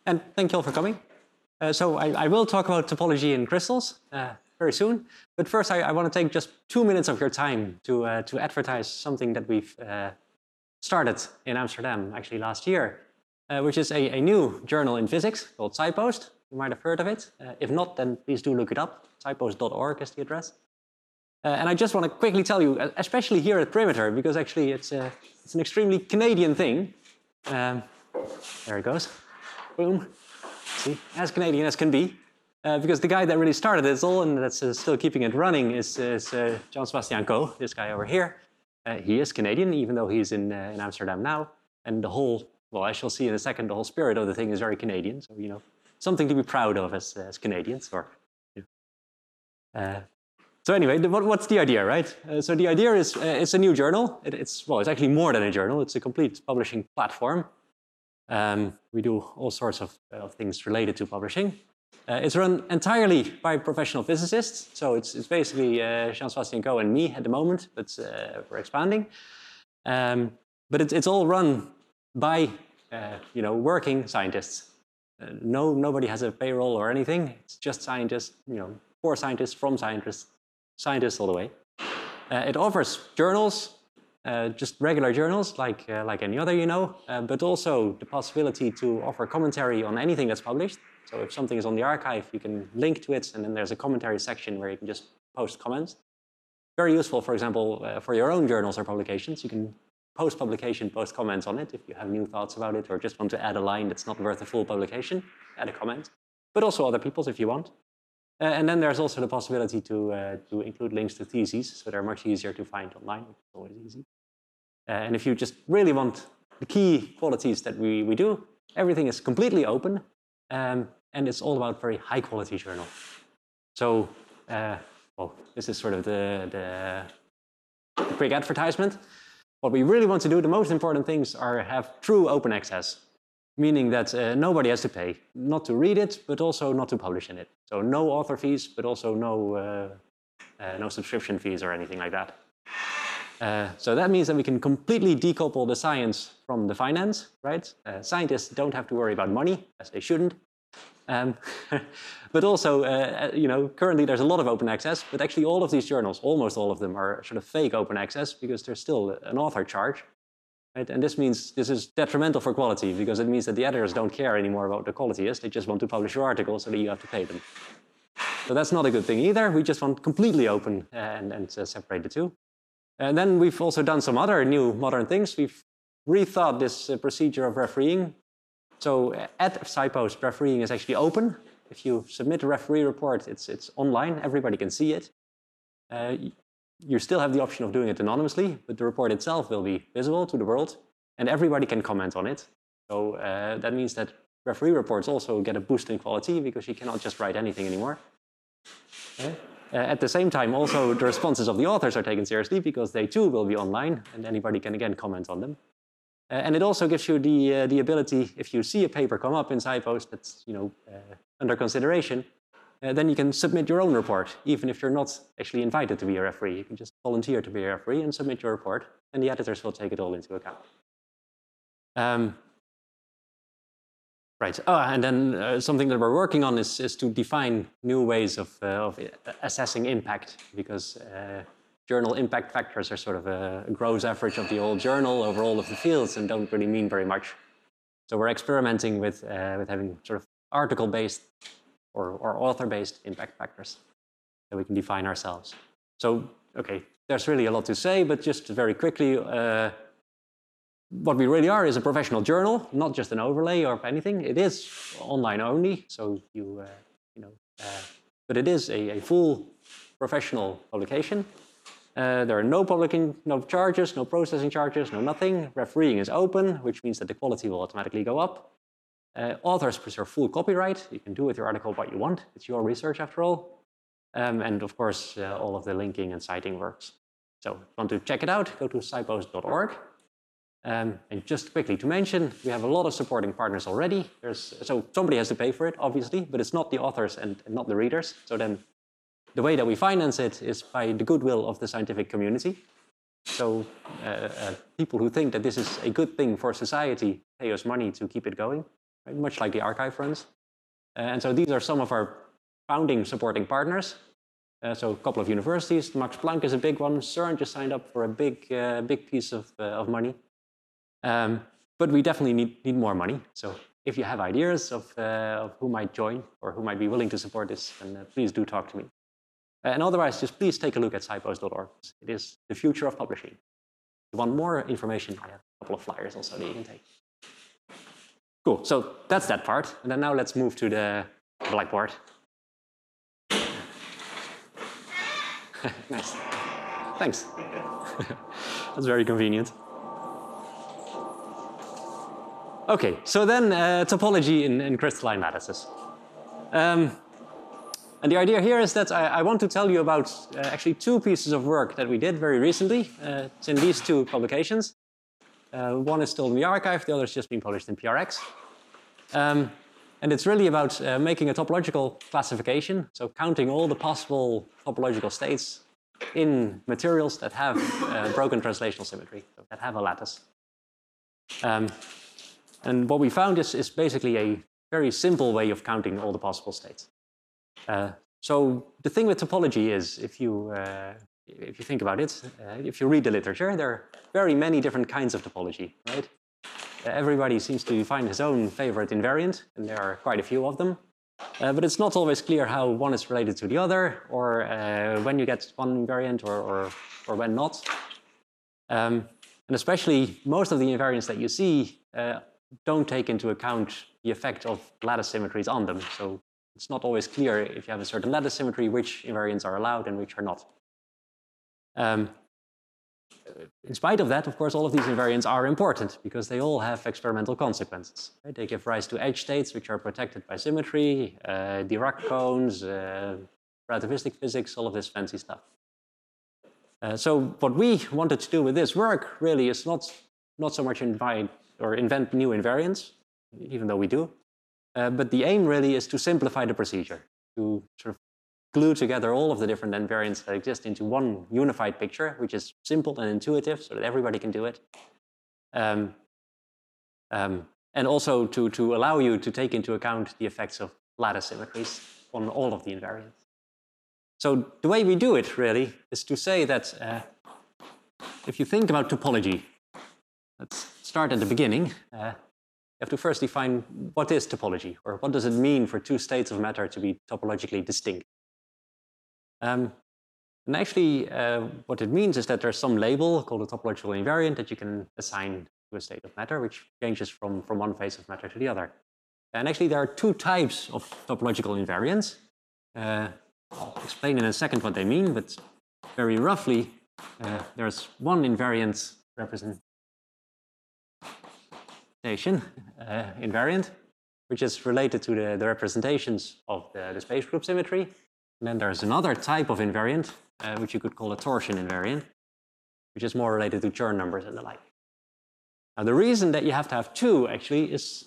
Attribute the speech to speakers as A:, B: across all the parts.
A: And thank you all for coming. So I will talk about topology in crystals very soon. But first, I want to take just 2 minutes of your time to advertise something that we've started in Amsterdam actually last year, which is a new journal in physics called SciPost. You might have heard of it. If not, then please do look it up. SciPost.org is the address. And I just want to quickly tell you, especially here at Perimeter, because actually it's an extremely Canadian thing. There it goes. Boom. See, as Canadian as can be. Because the guy that really started this all and that's still keeping it running is Jean-Sébastien Coe, this guy over here. He is Canadian, even though he's in Amsterdam now. And the whole, well, I shall see in a second, the whole spirit of the thing is very Canadian. So, you know, something to be proud of as Canadians. Or, so anyway, what's the idea, right? So the idea is it's a new journal. It's actually more than a journal. It's a complete publishing platform. We do all sorts of things related to publishing. It's run entirely by professional physicists. So it's basically Jean-Sébastien Coe and me at the moment, but we're expanding. But it's all run by working scientists. Nobody has a payroll or anything. It's just scientists, for scientists, from scientists all the way. It offers journals, just regular journals like any other, but also the possibility to offer commentary on anything that's published. So if something is on the archive, you can link to it, and then there's a commentary section where you can just post comments. Very useful, for example, for your own journals or publications. You can post-publication, post comments on it if you have new thoughts about it or just want to add a line that's not worth a full publication, add a comment. But also other people's if you want. And then there's also the possibility to include links to theses, so they're much easier to find online, which is always easy. And if you just really want the key qualities that we do, everything is completely open, and it's all about very high-quality journal. So, this is sort of the quick advertisement. What we really want to do, the most important things are have true open access. Meaning that nobody has to pay, not to read it, but also not to publish in it. So no author fees, but also no subscription fees or anything like that. So that means that we can completely decouple the science from the finance, right? Scientists don't have to worry about money, as they shouldn't. But also, currently there's a lot of open access, but actually all of these journals, almost all of them, are sort of fake open access because there's still an author charge. Right? And this means this is detrimental for quality because it means that the editors don't care anymore about what the quality is. They just want to publish your article so that you have to pay them. So that's not a good thing either. We just want completely open and separate the two. And then we've also done some other new modern things. We've rethought this procedure of refereeing. So at SciPost, refereeing is actually open. If you submit a referee report, it's online. Everybody can see it. You still have the option of doing it anonymously, but the report itself will be visible to the world, and everybody can comment on it. So that means that referee reports also get a boost in quality because you cannot just write anything anymore. At the same time, also the responses of the authors are taken seriously because they too will be online, and anybody can again comment on them. And it also gives you the ability, if you see a paper come up in SciPost that's under consideration, then you can submit your own report, even if you're not actually invited to be a referee. You can just volunteer to be a referee and submit your report, and the editors will take it all into account. Right. Oh, and then something that we're working on is to define new ways of assessing impact, because journal impact factors are sort of a gross average of the whole journal over all of the fields and don't really mean very much. So we're experimenting with having sort of article-based or author-based impact factors that we can define ourselves. So, okay, there's really a lot to say, but just very quickly, what we really are is a professional journal, not just an overlay or anything. It is online only, so but it is a full professional publication. There are no charges, no processing charges, no nothing. Refereeing is open, which means that the quality will automatically go up. Authors preserve full copyright. You can do with your article what you want. It's your research after all. And of course, all of the linking and citing works. So if you want to check it out, go to scipost.org. And just quickly to mention, we have a lot of supporting partners already. So somebody has to pay for it, obviously, but it's not the authors and not the readers. So then the way that we finance it is by the goodwill of the scientific community. So people who think that this is a good thing for society pay us money to keep it going. right? Much like the archive runs. And so these are some of our founding supporting partners. So a couple of universities, Max Planck is a big one, CERN just signed up for a big piece of money. But we definitely need more money. So if you have ideas of who might join or who might be willing to support this, then please do talk to me. And otherwise, just please take a look at SciPost.org. It is the future of publishing. If you want more information, I have a couple of flyers also that you can take. Cool, so that's that part. And then now let's move to the blackboard. Nice. Thanks. That's very convenient. Okay, so then topology in crystalline lattices. And the idea here is that I want to tell you about actually two pieces of work that we did very recently. It's in these two publications. One is still in the archive, the other is just being published in PRX. And it's really about making a topological classification, so counting all the possible topological states in materials that have broken translational symmetry, so that have a lattice. And what we found is basically a very simple way of counting all the possible states. So the thing with topology is, if you think about it, if you read the literature, there are very many different kinds of topology, right? Everybody seems to find his own favorite invariant, and there are quite a few of them. But it's not always clear how one is related to the other, or when you get one invariant, or when not. And especially, most of the invariants that you see don't take into account the effect of lattice symmetries on them. So it's not always clear if you have a certain lattice symmetry, which invariants are allowed and which are not. In spite of that, of course, all of these invariants are important because they all have experimental consequences. Right? They give rise to edge states which are protected by symmetry, Dirac cones, relativistic physics, all of this fancy stuff. So what we wanted to do with this work really is not so much invent new invariants, even though we do, but the aim really is to simplify the procedure, to sort of glue together all of the different invariants that exist into one unified picture, which is simple and intuitive so that everybody can do it. And also to allow you to take into account the effects of lattice symmetries on all of the invariants. So the way we do it really is to say that if you think about topology, let's start at the beginning. You have to first define what is topology, or what does it mean for two states of matter to be topologically distinct. And actually, what it means is that there's some label called a topological invariant that you can assign to a state of matter, which changes from one phase of matter to the other. And actually, there are two types of topological invariants. I'll explain in a second what they mean, but very roughly, there's one invariant representation invariant, which is related to the representations of the space group symmetry. And then there's another type of invariant, which you could call a torsion invariant, which is more related to Chern numbers and the like. Now, the reason that you have to have two, actually, is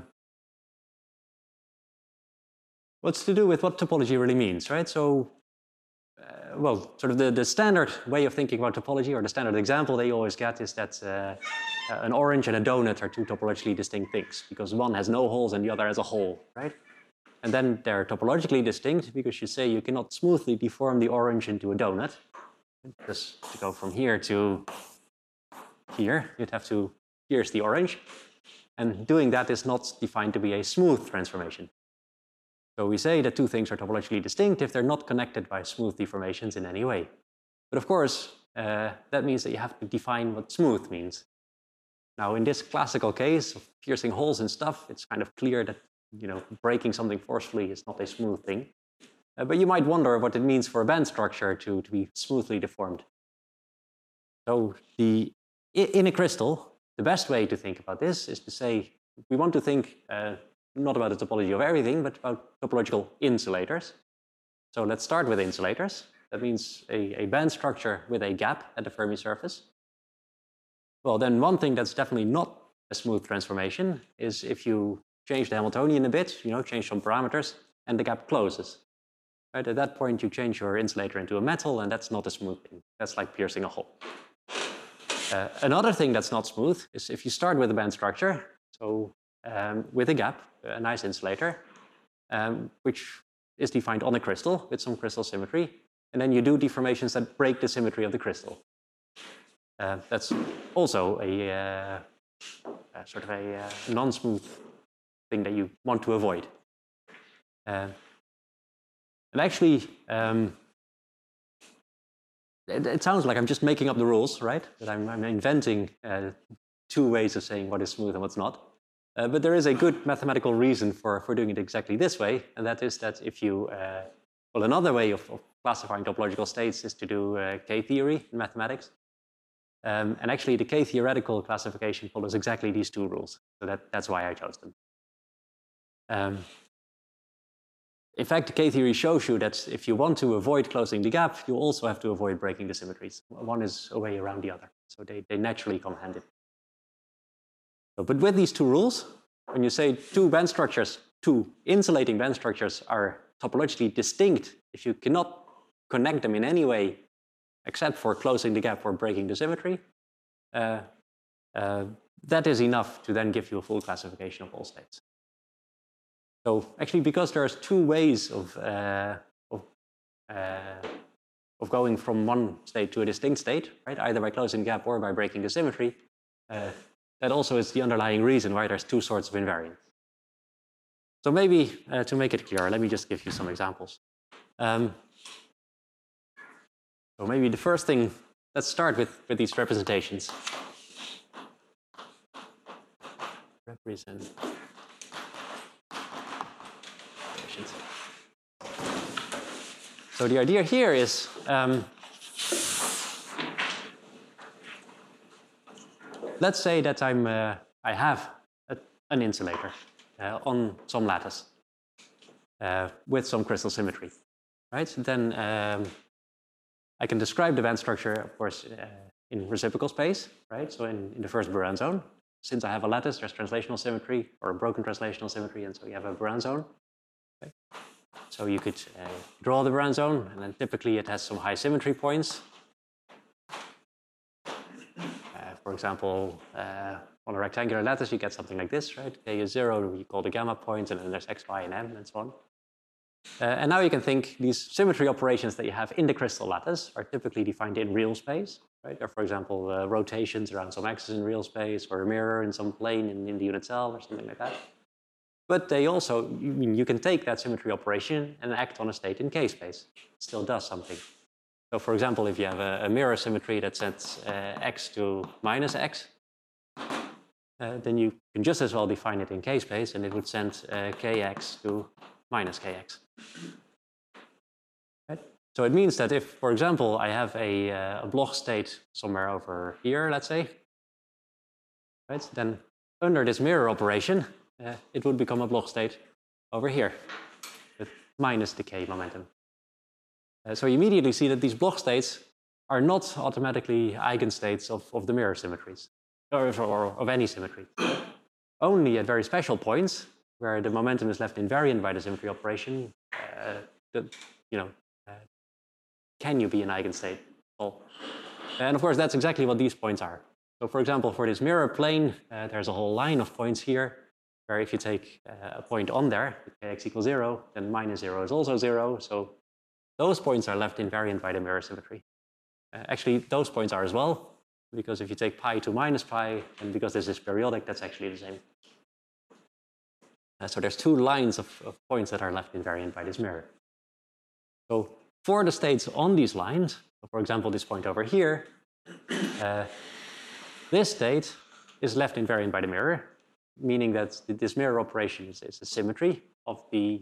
A: what's to do with what topology really means, right? So, well, sort of the standard way of thinking about topology, or the standard example that you always get, is that an orange and a donut are two topologically distinct things, because one has no holes and the other has a hole, right? And then they're topologically distinct because you say you cannot smoothly deform the orange into a donut. Just to go from here to here, you'd have to pierce the orange. And doing that is not defined to be a smooth transformation. So we say that two things are topologically distinct if they're not connected by smooth deformations in any way. But of course, that means that you have to define what smooth means. Now, in this classical case of piercing holes and stuff, it's kind of clear that breaking something forcefully is not a smooth thing. But you might wonder what it means for a band structure to be smoothly deformed. So in a crystal, the best way to think about this is to say we want to think not about the topology of everything, but about topological insulators. So let's start with insulators. That means a band structure with a gap at the Fermi surface. Well, then one thing that's definitely not a smooth transformation is if you change the Hamiltonian a bit, change some parameters, and the gap closes. Right? At that point, you change your insulator into a metal, and that's not a smooth thing. That's like piercing a hole. Another thing that's not smooth is if you start with a band structure. So with a gap, a nice insulator, which is defined on a crystal with some crystal symmetry. And then you do deformations that break the symmetry of the crystal. That's also a sort of a non-smooth thing that you want to avoid. And actually, it sounds like I'm just making up the rules, right? That I'm inventing two ways of saying what is smooth and what's not. But there is a good mathematical reason for doing it exactly this way, and that is that if you, well, another way of classifying topological states is to do K-theory in mathematics. And actually, the K-theoretical classification follows exactly these two rules, so that's why I chose them. In fact, the K-theory shows you that if you want to avoid closing the gap, you also have to avoid breaking the symmetries. One is a way around the other, so they naturally come hand in. But with these two rules, when you say two band structures, two insulating band structures are topologically distinct, if you cannot connect them in any way except for closing the gap or breaking the symmetry, that is enough to then give you a full classification of all states. So actually, because there's two ways of going from one state to a distinct state, right? Either by closing the gap or by breaking the symmetry, that also is the underlying reason why there's two sorts of invariants. So maybe to make it clearer, let me just give you some examples. So maybe the first thing, let's start with these representations. So the idea here is let's say that I have an insulator on some lattice with some crystal symmetry, right? Then I can describe the band structure, of course, in reciprocal space, right? So in the first Brownian zone. Since I have a lattice, there's translational symmetry or a broken translational symmetry, and so you have a Brownian zone. Okay? So you could draw the Brownian zone, and then typically it has some high symmetry points. For example, on a rectangular lattice, you get something like this, right? K is 0, you call the gamma point, and then there's x, y, and m, and so on. And now you can think these symmetry operations that you have in the crystal lattice are typically defined in real space, right? Or for example, rotations around some axis in real space, or a mirror in some plane in the unit cell, or something like that. But they also, you can take that symmetry operation and act on a state in K space. It still does something. So for example, if you have a mirror symmetry that sets x to minus x, then you can just as well define it in K space, and it would send kx to minus kx. Right? So it means that if, for example, I have a Bloch state somewhere over here, let's say, right? Then under this mirror operation, it would become a Bloch state over here with minus the k momentum. So you immediately see that these Bloch states are not automatically eigenstates of the mirror symmetries, or of any symmetry. Only at very special points, where the momentum is left invariant by the symmetry operation, can you be an eigenstate? Well, and of course, that's exactly what these points are. So for example, for this mirror plane, there's a whole line of points here, where if you take a point on there, kx equals 0, then minus 0 is also 0. So those points are left invariant by the mirror symmetry. Actually, those points are as well, because if you take pi to minus pi, and because this is periodic, that's actually the same. So there's two lines of points that are left invariant by this mirror. So for the states on these lines, so for example, this point over here, this state is left invariant by the mirror, meaning that this mirror operation is a symmetry of the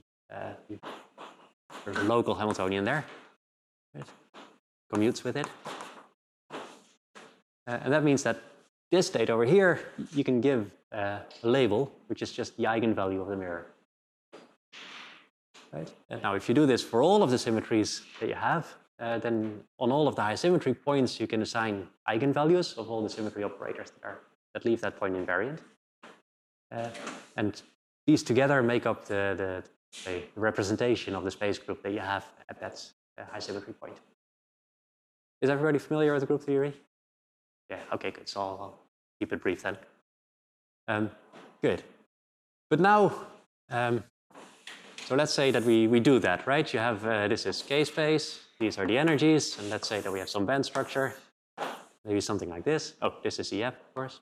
A: local Hamiltonian there. Right? Commutes with it. And that means that this state over here, you can give a label, which is just the eigenvalue of the mirror. Right? And now, if you do this for all of the symmetries that you have, then on all of the high symmetry points, you can assign eigenvalues of all the symmetry operators that leave that point invariant. And these together make up the representation of the space group that you have at that high symmetry point. Is everybody familiar with group theory? Yeah, okay, good. So I'll keep it brief then. Good. But now, so let's say that we do that, right? You have, this is K-space, these are the energies, and let's say that we have some band structure, maybe something like this. Oh, this is EF, of course.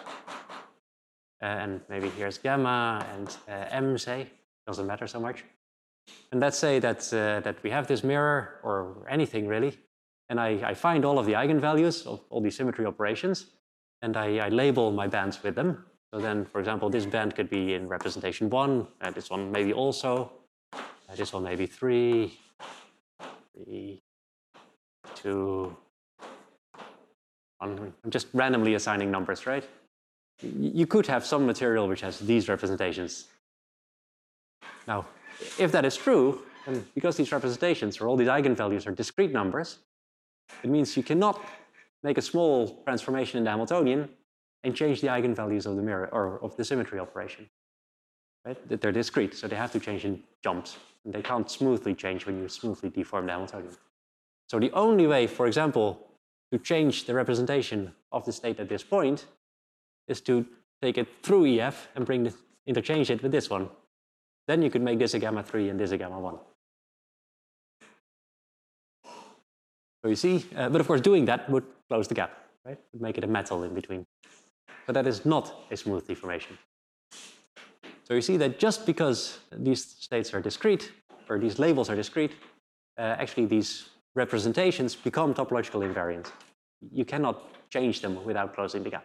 A: And maybe here's gamma and M, say, doesn't matter so much. And let's say that, that we have this mirror, or anything really, and I find all of the eigenvalues of all these symmetry operations, and I label my bands with them. So then, for example, this band could be in representation 1, this one maybe also, this one maybe 3, 3, 2, 1. I'm just randomly assigning numbers, right? You could have some material which has these representations. Now, if that is true, then because these representations or all these eigenvalues are discrete numbers, it means you cannot make a small transformation in the Hamiltonian and change the eigenvalues of the mirror or of the symmetry operation. Right? They're discrete, so they have to change in jumps. And they can't smoothly change when you smoothly deform the Hamiltonian. So the only way, for example, to change the representation of the state at this point is to take it through EF and interchange it with this one. Then you could make this a gamma 3 and this a gamma 1. So you see, but of course doing that would close the gap, right? Would make it a metal in between. So that is not a smooth deformation. So you see that just because these states are discrete, or these labels are discrete, actually these representations become topological invariant. You cannot change them without closing the gap.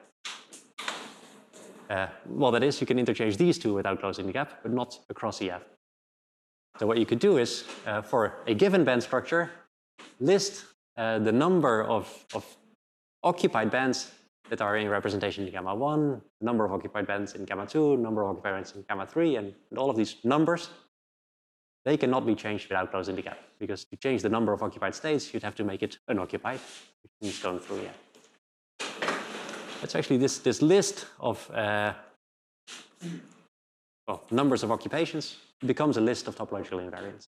A: Well, that is, you can interchange these two without closing the gap, but not across EF. So what you could do is, for a given band structure, list the number of occupied bands that are in representation in gamma 1, number of occupied bands in gamma 2, number of occupied bands in gamma 3, and all of these numbers, they cannot be changed without closing the gap. Because to change the number of occupied states, you'd have to make it unoccupied, which means going through EF. That's actually this list of numbers of occupations becomes a list of topological invariants.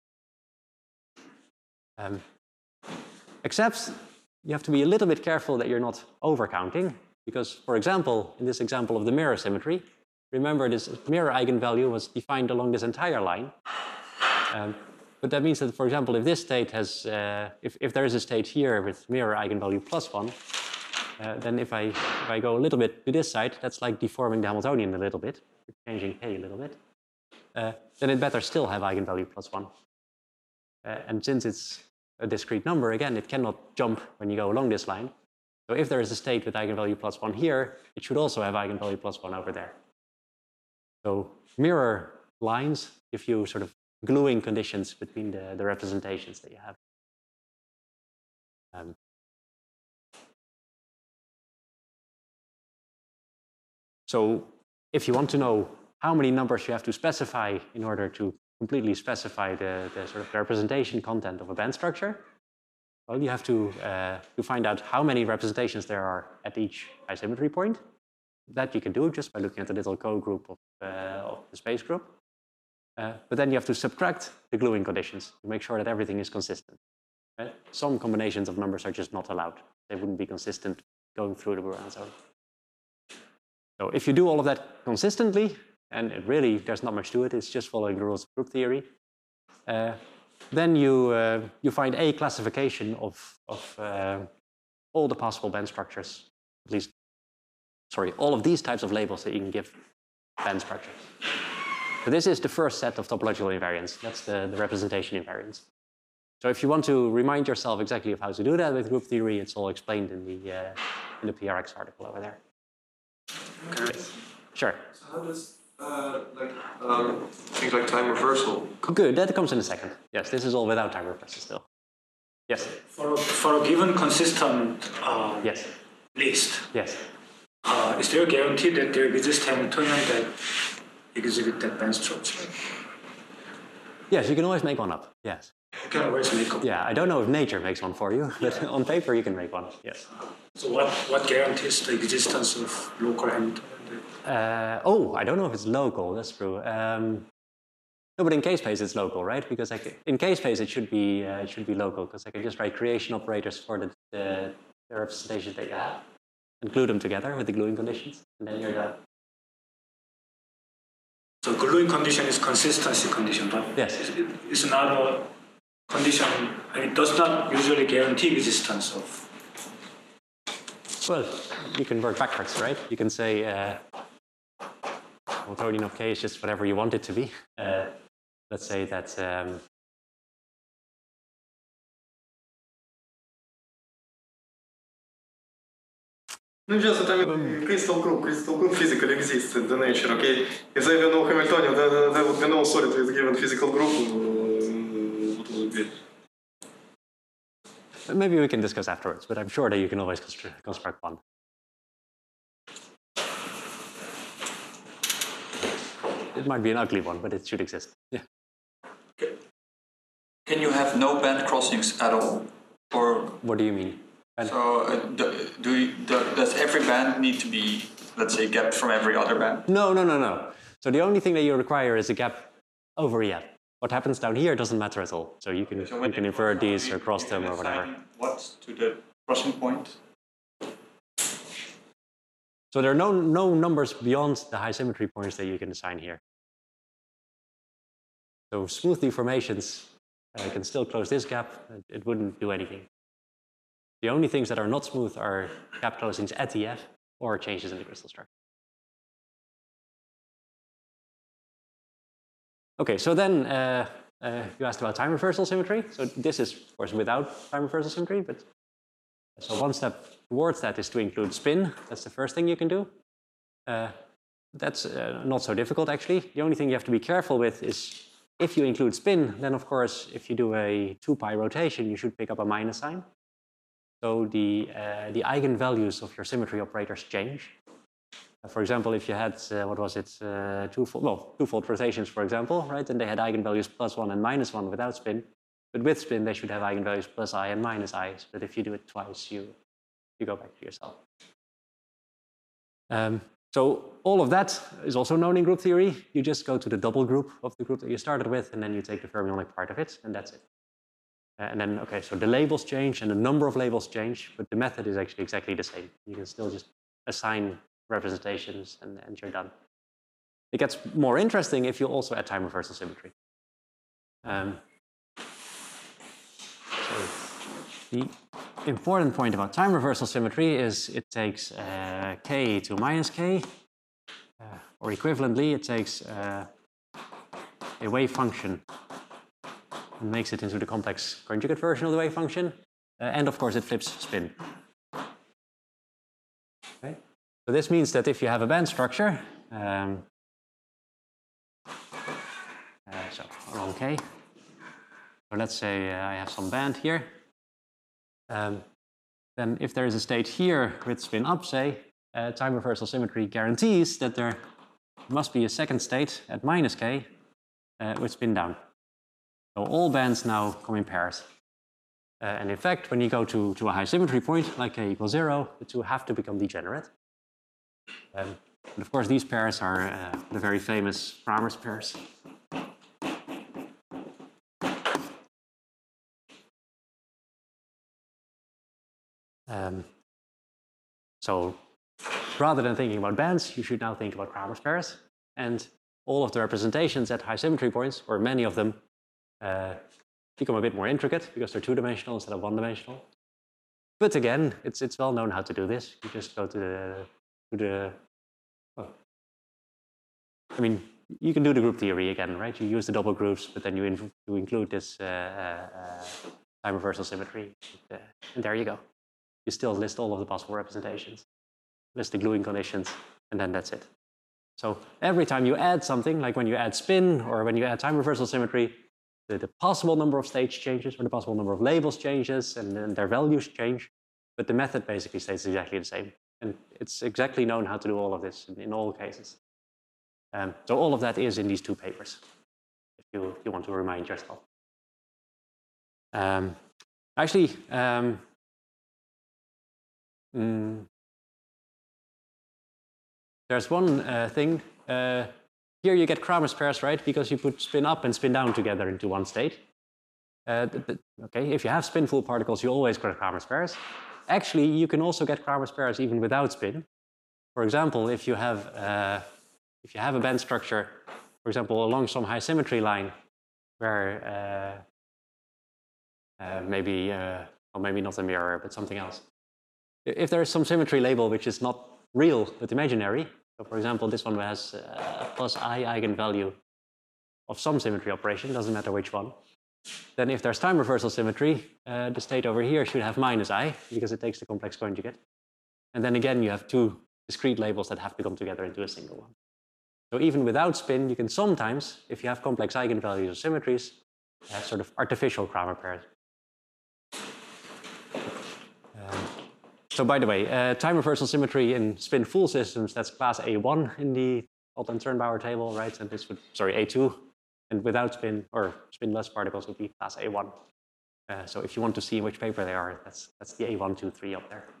A: Except you have to be a little bit careful that you're not overcounting, because, for example, in this example of the mirror symmetry, remember this mirror eigenvalue was defined along this entire line. But that means that, for example, if this state has, if there is a state here with mirror eigenvalue +1, then if I go a little bit to this side, that's like deforming the Hamiltonian a little bit, changing K a little bit, then it better still have eigenvalue +1. And since it's a discrete number, again, it cannot jump when you go along this line. So if there is a state with eigenvalue +1 here, it should also have eigenvalue +1 over there. So mirror lines give you sort of gluing conditions between the representations that you have. So if you want to know how many numbers you have to specify in order to completely specify the sort of representation content of a band structure, well, you have to find out how many representations there are at each high symmetry point. That you can do just by looking at the little co-group of the space group. But then you have to subtract the gluing conditions to make sure that everything is consistent. Right? Some combinations of numbers are just not allowed. They wouldn't be consistent going through the Boolean zone. So if you do all of that consistently, and there's not much to it, it's just following the rules of group theory, then you find a classification of all the possible band structures, at least, all of these types of labels that you can give band structures. So this is the first set of topological invariants. That's the representation invariants. So if you want to remind yourself exactly of how to do that with group theory, it's all explained in the PRX article over there.
B: Okay.
A: Sure.
B: So how does things like time reversal?
A: Good, that comes in a second. Yes, this is all without time reversal still. Yes.
C: For a given consistent
A: yes.
C: list,
A: yes.
C: Is there a guarantee that there exists Hamiltonian that exhibit that band structure?
A: Yes, you can always make one up. Yes.
C: You can always make up.
A: Yeah, I don't know if nature makes one for you, but on paper you can make one. Yes.
C: So what guarantees the existence of local Hamiltonian?
A: I don't know if it's local. That's true. No, but in K-space it's local, right? Because in K-space it should be local, because I can just write creation operators for the representations that you have, and glue them together with the gluing conditions, and then you're done.
C: So gluing condition is consistency condition, but
A: Yes.
C: it's another condition. It does not usually guarantee existence of.
A: Well, you can work backwards, right? You can say Hamiltonian of k is just whatever you want it to be. Let's say that
D: Ну, just I mean, crystal group physically exists in the nature, okay? If they have no Hamiltonian, there would be no solid with given physical group. What would it be?
A: maybe we can discuss afterwards, but I'm sure that you can always construct one. It might be an ugly one, but it should exist. Yeah.
B: Can you have no band crossings at all? Or
A: What do you mean?
B: so does every band need to be, let's say, gapped from every other band?
A: No. So the only thing that you require is a gap over EF. What happens down here doesn't matter at all. So you can invert these or cross them or whatever.
B: What to the crossing point?
A: So there are no numbers beyond the high symmetry points that you can assign here. So smooth deformations can still close this gap. It wouldn't do anything. The only things that are not smooth are gap closings at EF or changes in the crystal structure. Okay, so then you asked about time reversal symmetry. So this is, of course, without time reversal symmetry, but so one step towards that is to include spin. That's the first thing you can do. That's not so difficult, actually. The only thing you have to be careful with is if you include spin, then of course, if you do a 2 pi rotation, you should pick up a minus sign. So the eigenvalues of your symmetry operators change. For example, if you had, what was it, twofold rotations, for example, right? And they had eigenvalues +1 and -1 without spin. But with spin, they should have eigenvalues +i and -i. So that if you do it twice, you go back to yourself. So all of that is also known in group theory. You just go to the double group of the group that you started with, and then you take the fermionic part of it, and that's it. And then, okay, so the labels change and the number of labels change, but the method is actually exactly the same. You can still just assign representations and you're done. It gets more interesting if you also add time reversal symmetry. So the important point about time reversal symmetry is it takes k to -k, or equivalently, it takes a wave function and makes it into the complex conjugate version of the wave function, and of course it flips spin. Okay. So this means that if you have a band structure, so along K, so let's say I have some band here, then if there is a state here with spin up, say, time reversal symmetry guarantees that there must be a second state at -k with spin down. So all bands now come in pairs. And in fact, when you go to a high symmetry point, like k = 0, the two have to become degenerate. And of course, these pairs are the very famous Kramers pairs. So rather than thinking about bands, you should now think about Kramers pairs. And all of the representations at high symmetry points, or many of them, become a bit more intricate because they're two-dimensional instead of one-dimensional. But again, it's well known how to do this. You just go to the well, I mean, you can do the group theory again, right? You use the double groups, but then you include this time reversal symmetry, and there you go. You still list all of the possible representations, list the gluing conditions, and then that's it. So every time you add something, like when you add spin or when you add time reversal symmetry, the possible number of states changes or the possible number of labels changes and their values change, but the method basically stays exactly the same. And it's exactly known how to do all of this in all cases. So all of that is in these two papers, if you want to remind yourself. There's one thing. Here you get Kramers pairs, right? Because you put spin up and spin down together into one state. Okay, if you have spin-full particles, you always get Kramers pairs. Actually, you can also get Kramers pairs even without spin. For example, if you have a band structure for example, along some high symmetry line where maybe, or maybe not a mirror, but something else. If there is some symmetry label which is not real but imaginary, so for example, this one has a plus I eigenvalue of some symmetry operation, doesn't matter which one, then if there's time reversal symmetry, the state over here should have minus I, because it takes the complex conjugate. And then again, you have two discrete labels that have to come together into a single one. So even without spin, you can sometimes, if you have complex eigenvalues or symmetries, have sort of artificial Kramer pairs. So by the way, time reversal symmetry in spin full systems, that's class A1 in the Altan-Sternbauer table, right? And this would, sorry, A2. And without spin, or spinless particles would be class A1. So if you want to see which paper they are, that's the A1, 2, 3 up there.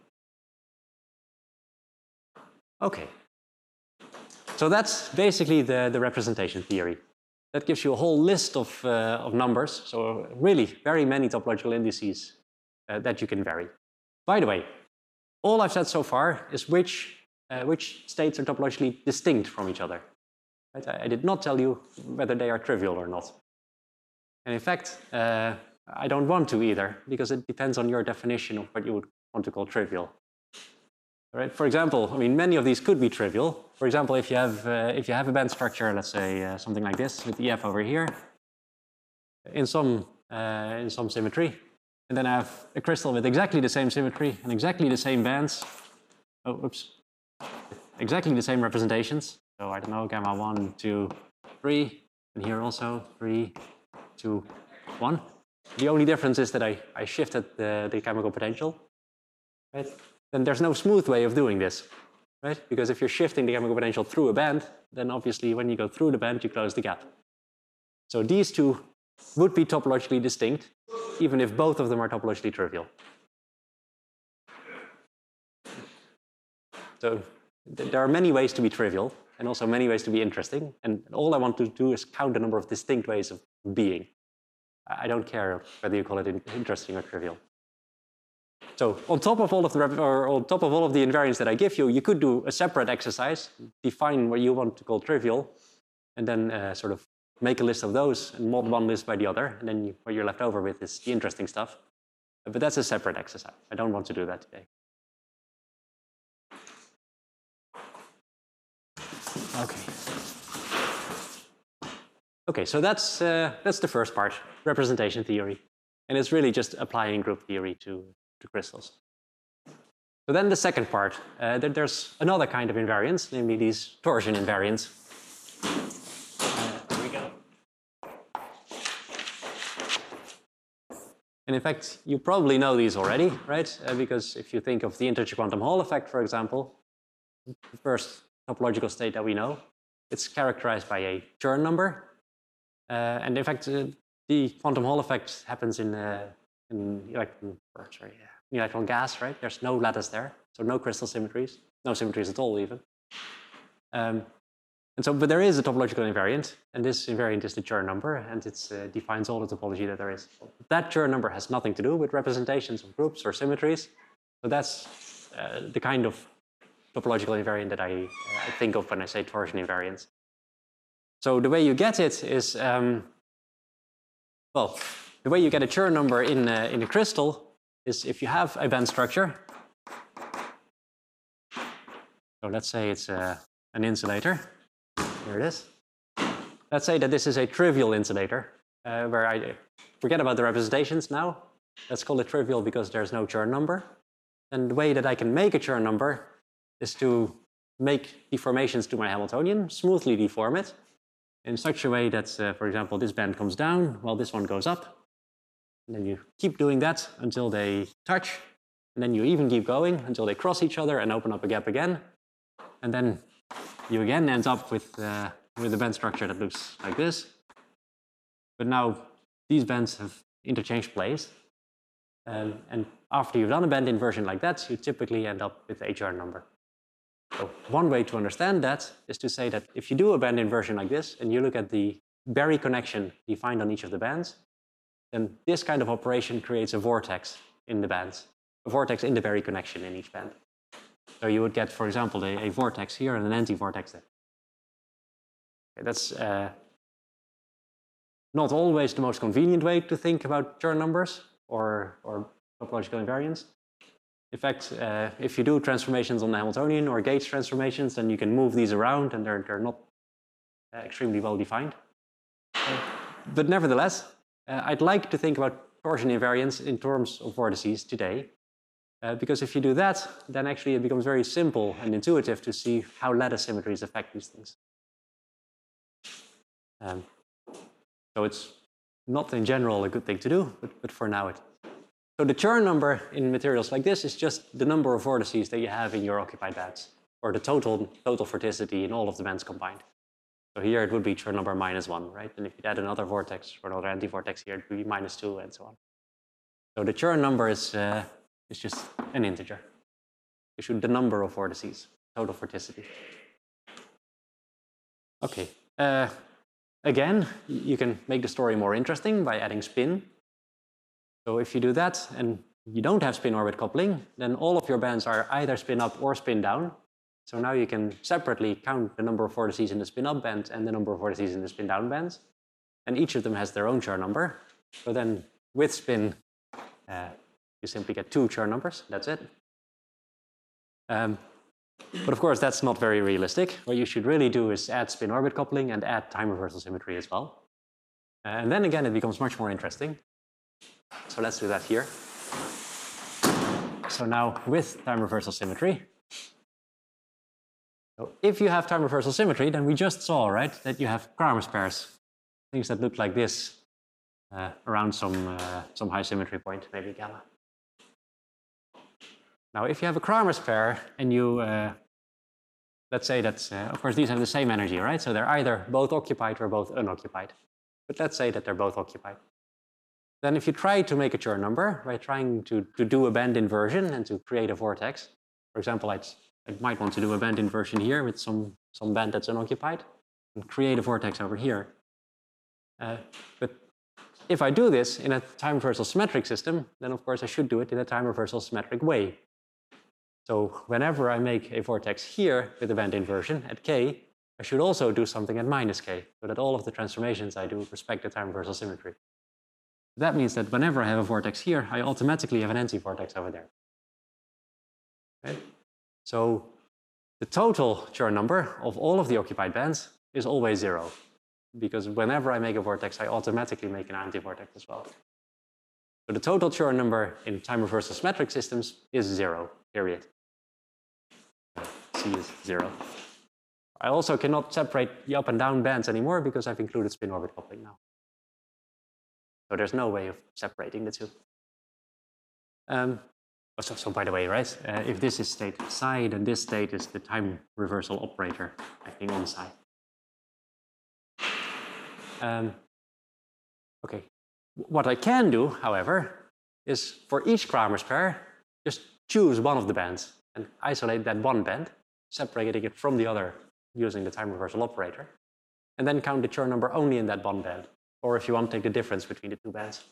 A: Okay. So that's basically the representation theory. That gives you a whole list of numbers. So really very many topological indices that you can vary. By the way, all I've said so far is which states are topologically distinct from each other. Right? I did not tell you whether they are trivial or not. And in fact, I don't want to either, because it depends on your definition of what you would want to call trivial. Right? For example, I mean, many of these could be trivial. For example, if you have a band structure, let's say something like this with EF over here, in some symmetry, and then I have a crystal with exactly the same symmetry and exactly the same bands. Oh, oops. Exactly the same representations. So I don't know, gamma 1, 2, 3, and here also 3, 2, 1. The only difference is that I shifted the chemical potential. Right? Then there's no smooth way of doing this, right? Because if you're shifting the chemical potential through a band, then obviously when you go through the band, you close the gap. So these two would be topologically distinct, even if both of them are topologically trivial. So there are many ways to be trivial, and also many ways to be interesting. And all I want to do is count the number of distinct ways of being. I don't care whether you call it interesting or trivial. So on top of all of the invariants that I give you, you could do a separate exercise, define what you want to call trivial, and then sort of make a list of those and mod one list by the other, and then what you're left over with is the interesting stuff. But that's a separate exercise. I don't want to do that today. Okay. Okay, so that's the first part, representation theory, and it's really just applying group theory to crystals. So then the second part, there's another kind of invariance, namely these torsion invariants. There we go. And in fact, you probably know these already, right? Because if you think of the integer quantum Hall effect, for example, the first topological state that we know, it's characterized by a Chern number. And in fact, the quantum Hall effect happens in electron gas, right? There's no lattice there, so no crystal symmetries, no symmetries at all even. But there is a topological invariant, and this invariant is the Chern number, and it defines all the topology that there is. That Chern number has nothing to do with representations of groups or symmetries, so that's the kind of topological invariant that I think of when I say torsion invariance. So the way you get it is, the way you get a Chern number in a crystal is if you have a band structure. So let's say it's an insulator. Here it is. Let's say that this is a trivial insulator, where I forget about the representations now. Let's call it trivial because there's no Chern number. And the way that I can make a Chern number is to make deformations to my Hamiltonian, smoothly deform it, in such a way that, for example, this band comes down while this one goes up. And then you keep doing that until they touch. And then you even keep going until they cross each other and open up a gap again. And then you again end up with a band structure that looks like this. But now these bands have interchanged place. And after you've done a band inversion like that, you typically end up with a Chern number. So one way to understand that is to say that if you do a band inversion like this and you look at the Berry connection defined on each of the bands, then this kind of operation creates a vortex in the bands, a vortex in the Berry connection in each band. So you would get, for example, a vortex here and an anti-vortex there. That's not always the most convenient way to think about Chern numbers or topological invariance. In fact, if you do transformations on the Hamiltonian or gauge transformations, then you can move these around and they're not extremely well defined. But nevertheless, I'd like to think about torsion invariance in terms of vortices today. Because if you do that, then actually it becomes very simple and intuitive to see how lattice symmetries affect these things. So it's not in general a good thing to do, but for now it is. So the Chern number in materials like this is just the number of vortices that you have in your occupied bands, or the total vorticity in all of the bands combined. So here it would be Chern number -1, right? And if you add another vortex or another anti-vortex here, it would be -2 and so on. So the Chern number is just an integer. You should the number of vortices, total vorticity. Okay. Again, you can make the story more interesting by adding spin. So if you do that and you don't have spin-orbit coupling, then all of your bands are either spin up or spin down. So now you can separately count the number of vortices in the spin-up band and the number of vortices in the spin-down bands. And each of them has their own Chern number. So then with spin, you simply get 2 Chern numbers. That's it. But of course, that's not very realistic. What you should really do is add spin-orbit coupling and add time reversal symmetry as well. And then again, it becomes much more interesting. So let's do that here. So now with time reversal symmetry. So if you have time reversal symmetry, then we just saw, right, that you have Kramers pairs, things that look like this around some high symmetry point, maybe gamma. Now, if you have a Kramers pair and you, let's say that, of course, these have the same energy, right? So they're either both occupied or both unoccupied. But let's say that they're both occupied. Then if you try to make a Chern number by trying to do a band inversion and to create a vortex, for example, I might want to do a band inversion here with some band that's unoccupied and create a vortex over here. But if I do this in a time reversal symmetric system, then of course I should do it in a time reversal symmetric way. So whenever I make a vortex here with a band inversion at k, I should also do something at -k, so that all of the transformations I do respect the time reversal symmetry. That means that whenever I have a vortex here, I automatically have an anti-vortex over there. Okay? So the total Chern number of all of the occupied bands is always 0. Because whenever I make a vortex, I automatically make an anti-vortex as well. So the total Chern number in time reversal symmetric systems is 0, period. C is 0. I also cannot separate the up and down bands anymore because I've included spin-orbit coupling now. So there's no way of separating the two. So by the way, right, if this is state psi, then this state is the time reversal operator acting on psi. Okay, what I can do, however, is for each Kramers pair, just choose one of the bands and isolate that one band, separating it from the other using the time reversal operator, and then count the Chern number only in that one band. Or if you want, take the difference between the two bands.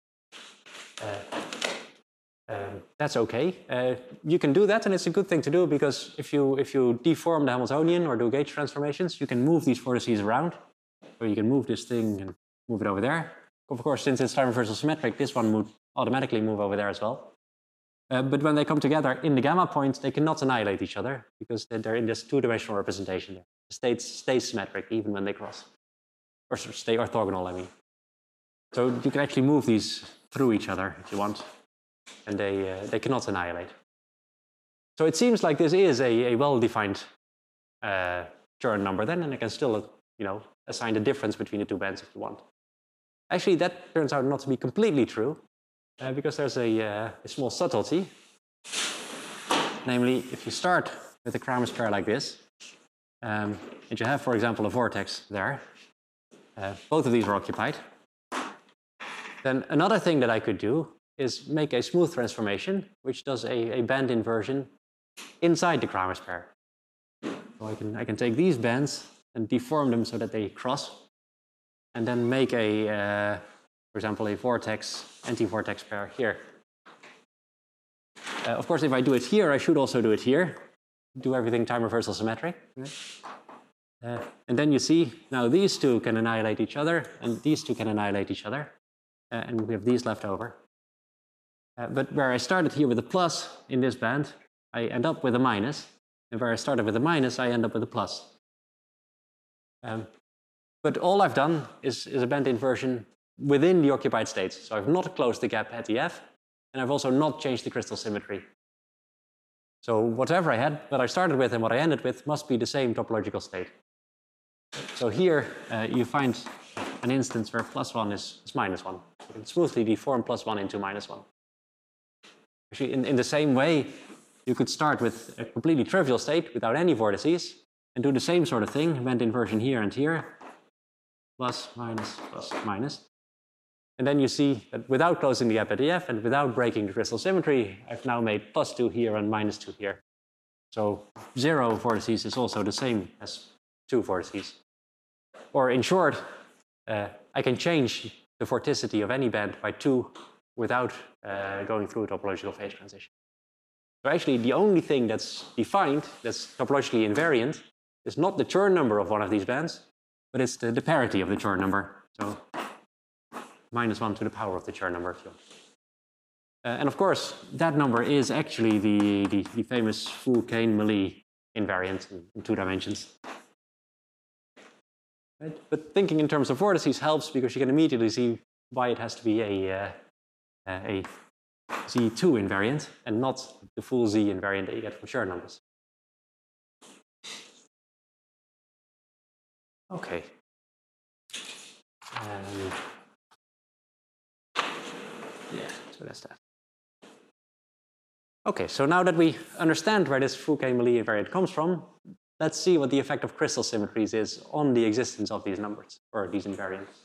A: That's okay. You can do that, and it's a good thing to do because if you deform the Hamiltonian or do gauge transformations, you can move these vortices around. So you can move this thing and move it over there. Of course, since it's time reversal symmetric, this one would automatically move over there as well. But when they come together in the gamma point, they cannot annihilate each other because they're in this two-dimensional representation there. The states stay symmetric even when they cross. Or stay orthogonal, I mean. So you can actually move these through each other if you want. And they cannot annihilate. So it seems like this is a well-defined Chern number then, and I can still, assign the difference between the two bands if you want. Actually, that turns out not to be completely true, because there's a small subtlety. Namely, if you start with a Kramers pair like this, and you have, for example, a vortex there, both of these are occupied, then another thing that I could do is make a smooth transformation, which does a band inversion inside the Kramers pair. So I can take these bands and deform them so that they cross, and then make for example, a vortex, anti-vortex pair here. Of course, if I do it here, I should also do it here. Do everything time reversal symmetric. And then you see now these two can annihilate each other, and these two can annihilate each other, and we have these left over. But where I started here with a plus in this band, I end up with a minus, and where I started with a minus, I end up with a plus. But all I've done is a band inversion within the occupied states. So I've not closed the gap at the F, and I've also not changed the crystal symmetry. So whatever I had, what I started with and what I ended with must be the same topological state. So here you find an instance where +1 is -1. You can smoothly deform +1 into -1. Actually, in the same way, you could start with a completely trivial state without any vortices and do the same sort of thing, band inversion here and here, plus, minus, plus, minus. And then you see that without closing the gap at the F and without breaking the crystal symmetry, I've now made +2 here and -2 here. So 0 vortices is also the same as 2 vortices. Or in short, I can change the vorticity of any band by 2 without going through a topological phase transition. So actually the only thing that's defined, that's topologically invariant, is not the Chern number of one of these bands, but it's the parity of the Chern number. So -1 to the power of the Chern number, if you want. And of course, that number is actually the famous Fou-Kane-Mealy invariant in 2 dimensions. Right? But thinking in terms of vortices helps because you can immediately see why it has to be a Z2 invariant and not the full Z invariant that you get from Chern numbers. Okay. Yeah, so that's that. Okay, so now that we understand where this Fou-Kane-Mealy invariant comes from, let's see what the effect of crystal symmetries is on the existence of these numbers, or these invariants.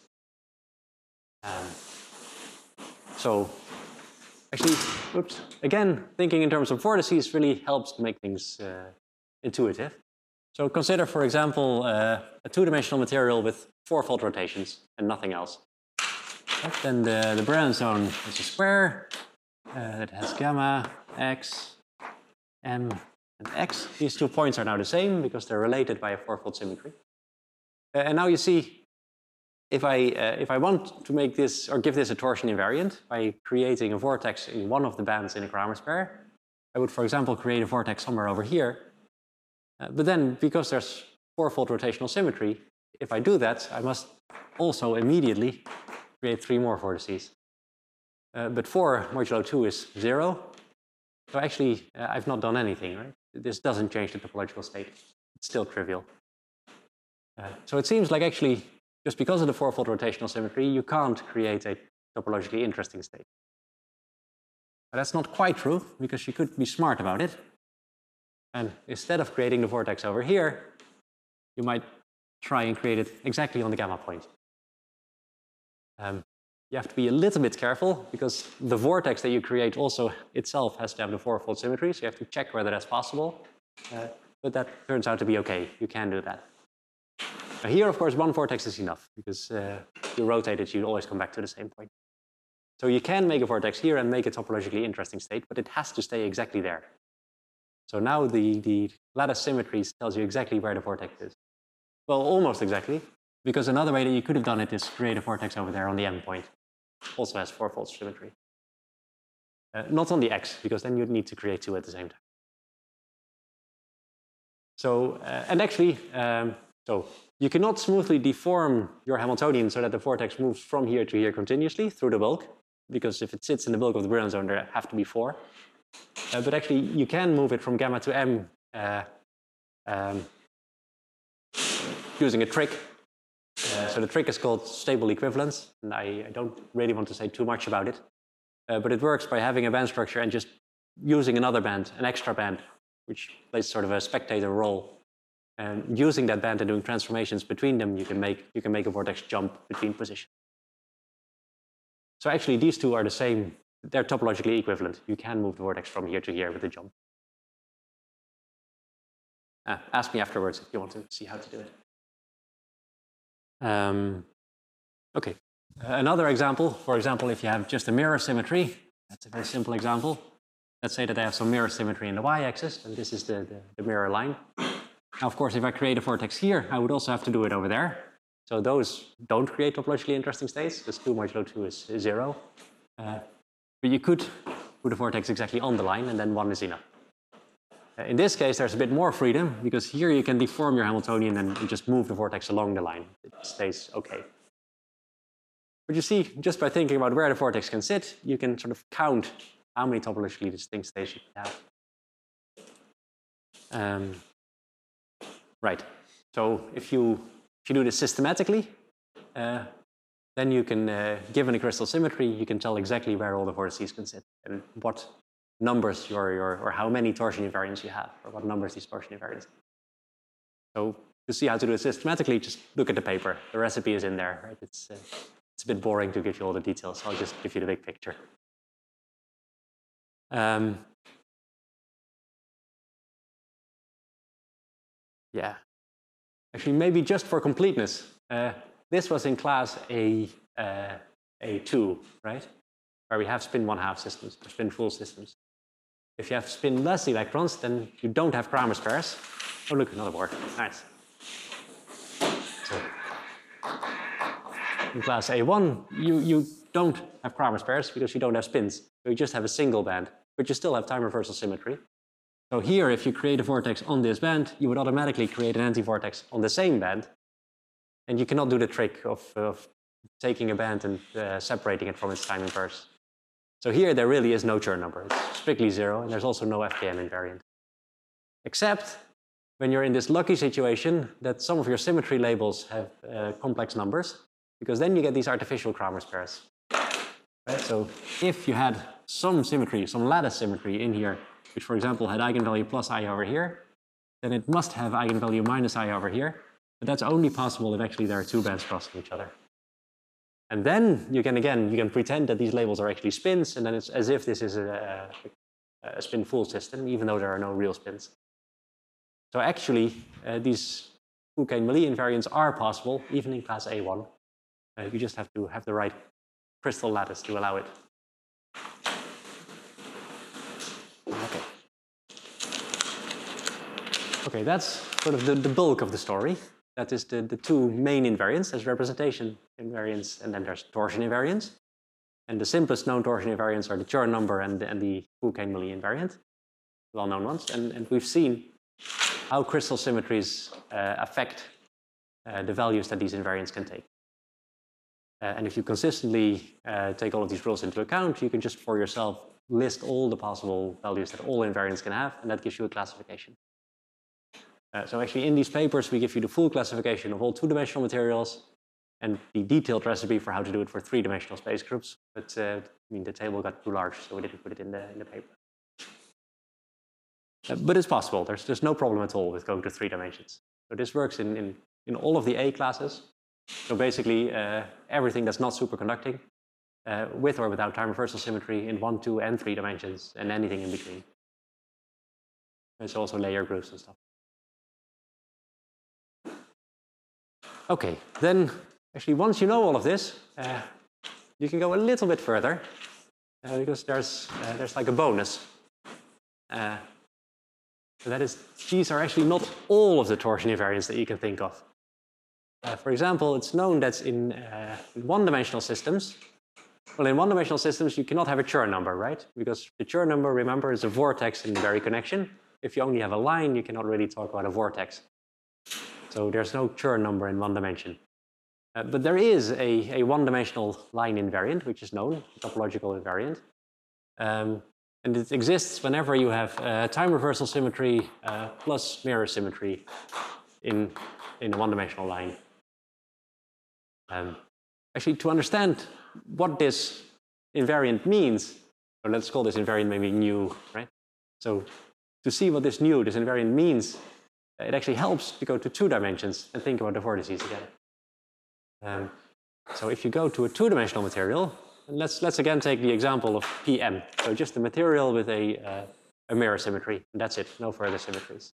A: So, actually, oops, again, thinking in terms of vortices really helps to make things intuitive. So consider, for example, a 2-dimensional material with 4-fold rotations and nothing else. Then the Brownian zone is a square that has gamma, x, m, and x. These 2 points are now the same because they're related by a 4-fold symmetry. And now you see, if I want to make this or give this a torsion invariant by creating a vortex in one of the bands in a Kramers pair, I would, for example, create a vortex somewhere over here. But then, because there's 4-fold rotational symmetry, if I do that, I must also immediately create 3 more vortices. But 4 modulo 2 is 0. So actually, I've not done anything, right? This doesn't change the topological state. It's still trivial. So it seems like actually, just because of the 4-fold rotational symmetry, you can't create a topologically interesting state. But that's not quite true, because you could be smart about it. And instead of creating the vortex over here, you might try and create it exactly on the gamma point. You have to be a little bit careful because the vortex that you create also itself has to have the 4-fold symmetry, so you have to check whether that's possible. But that turns out to be okay. You can do that. Now here, of course, 1 vortex is enough because you rotate it, you always come back to the same point. So you can make a vortex here and make a topologically interesting state, but it has to stay exactly there. So now the lattice symmetries tells you exactly where the vortex is. Well, almost exactly, because another way that you could have done it is create a vortex over there on the M point. Also has 4-fold symmetry. Not on the X, because then you'd need to create 2 at the same time. So, and actually, so you cannot smoothly deform your Hamiltonian so that the vortex moves from here to here continuously through the bulk, because if it sits in the bulk of the Brownian zone, there have to be 4. But actually, you can move it from gamma to M using a trick. So the trick is called stable equivalence, and I don't really want to say too much about it. But it works by having a band structure and just using another band, an extra band, which plays sort of a spectator role. And using that band and doing transformations between them, you can make a vortex jump between positions. So actually, these 2 are the same. They're topologically equivalent. You can move the vortex from here to here with a jump. Ask me afterwards if you want to see how to do it. Okay, another example, for example, if you have just a mirror symmetry, that's a very simple example. Let's say that I have some mirror symmetry in the y-axis, and this is the mirror line. Now, of course, if I create a vortex here, I would also have to do it over there. So those don't create topologically interesting states, because 2 modulo 2 is 0. But you could put a vortex exactly on the line, and then 1 is enough. In this case, there's a bit more freedom, because here you can deform your Hamiltonian and just move the vortex along the line. It stays okay. But you see, just by thinking about where the vortex can sit, you can sort of count how many topologically distinct states you can have. Right. So if you do this systematically, then you can, given a crystal symmetry, you can tell exactly where all the vortices can sit and what numbers or how many torsion invariants you have, or what numbers these torsion invariants have. So to see how to do it systematically, just look at the paper. The recipe is in there. Right? It's a bit boring to give you all the details. So I'll just give you the big picture. Yeah. Actually, maybe just for completeness, this was in class A2, right? Where we have spin 1/2 systems, or spin full systems. If you have spin less electrons, then you don't have Kramers pairs. Oh, look, another board. Nice. So, in class A1, you don't have Kramers pairs because you don't have spins. So you just have a single band, but you still have time reversal symmetry. So here, if you create a vortex on this band, you would automatically create an anti-vortex on the same band. And you cannot do the trick of taking a band and separating it from its time inverse. So here, there really is no Chern number. It's strictly 0, and there's also no FKM invariant. Except when you're in this lucky situation that some of your symmetry labels have complex numbers, because then you get these artificial Kramers pairs. Right? So if you had some symmetry, some lattice symmetry in here, which for example had eigenvalue plus I over here, then it must have eigenvalue minus I over here. But that's only possible if actually there are two bands crossing each other. And then you can pretend that these labels are actually spins, and then it's as if this is a spin full system, even though there are no real spins. So actually, these Foucault-Milly invariants are possible, even in class A1. You just have to have the right crystal lattice to allow it. Okay. Okay, that's sort of the bulk of the story. That is the two main invariants. There's representation invariants, and then there's torsion invariants. And the simplest known torsion invariants are the Chern number and the Foucault-Milly invariant, well-known ones. And we've seen how crystal symmetries affect the values that these invariants can take. And if you consistently take all of these rules into account, you can just for yourself list all the possible values that all invariants can have, and that gives you a classification. So actually in these papers, we give you the full classification of all two-dimensional materials and the detailed recipe for how to do it for three-dimensional space groups. But I mean, the table got too large, so we didn't put it in the paper. But it's possible. There's no problem at all with going to 3 dimensions. So this works in all of the A classes. So basically, everything that's not superconducting, with or without time reversal symmetry in 1, 2, and 3 dimensions, and anything in between. There's also layer groups and stuff. Okay, then actually once you know all of this, you can go a little bit further, because there's like a bonus. So that is, these are actually not all of the torsion invariants that you can think of. For example, it's known that in one-dimensional systems, well, in one-dimensional systems, you cannot have a Chern number, right? Because the Chern number, remember, is a vortex in the Berry connection. If you only have a line, you cannot really talk about a vortex. So there's no Chern number in one dimension. But there is a one-dimensional line invariant, which is known, a topological invariant. And it exists whenever you have time reversal symmetry plus mirror symmetry in a one-dimensional line. Actually, to understand what this invariant means, or let's call this invariant maybe nu, right? So to see what this invariant means, it actually helps to go to 2 dimensions and think about the vortices again. So if you go to a 2-dimensional material, and let's again take the example of PM. So just a material with a mirror symmetry, and that's it, no further symmetries.